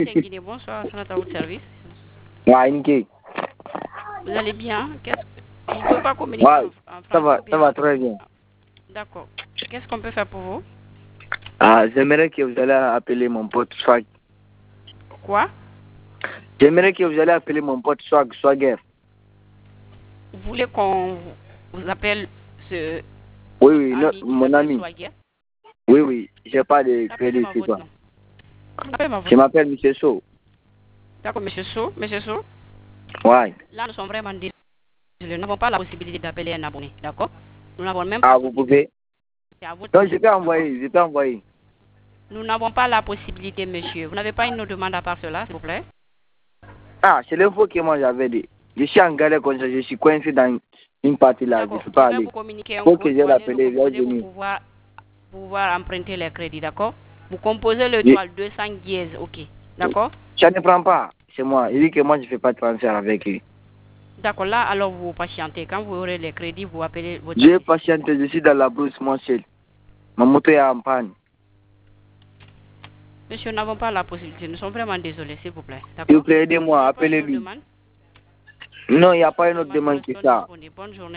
c'est Guinée. Bonsoir, c'est notre service. Ouais, Inke. Vous allez bien? Vous ne pouvez pas communiquer Ouais, en français? ça va très bien. D'accord. Qu'est-ce qu'on peut faire pour vous? Ah, j'aimerais que vous allez appeler mon pote Swag. Quoi? J'aimerais que vous allez appeler mon pote Swagger. Vous voulez qu'on vous appelle ce Oui, ami qui mon s'appelle ami. Swagger? Oui, j'ai pas de crédit, c'est quoi? Je m'appelle Monsieur So. D'accord, Monsieur So. Monsieur So? Ouais. Là, nous sommes vraiment désolés. Nous n'avons pas la possibilité d'appeler un abonné. D'accord? Nous n'avons même pas. Ah, vous pouvez? Non, je peux envoyer. Nous n'avons pas la possibilité, monsieur. Vous n'avez pas une autre demande à part cela, s'il vous plaît? Ah, c'est l'info que moi j'avais dit. Je suis en galère comme ça, je suis coincé dans une partie là, je ne peux pas aller. Vous communiquer un Faut code que je l'appelle, pour pouvoir emprunter les crédits, d'accord? Vous composez l'étoile 200 dièse, ok. D'accord? Ça ne prend pas, c'est moi. Il dit que moi je ne fais pas de transfert avec lui. D'accord, là alors vous patientez. Quand vous aurez les crédits, vous appelez votre... J'ai patienté, je suis dans la brousse, moi seul. Ma moto est en panne. Monsieur, nous n'avons pas la possibilité. Nous sommes vraiment désolés, s'il vous plaît. S'il vous plaît, aidez-moi, appelez-lui. Non, il n'y a pas une autre demande que ça. Bonne journée.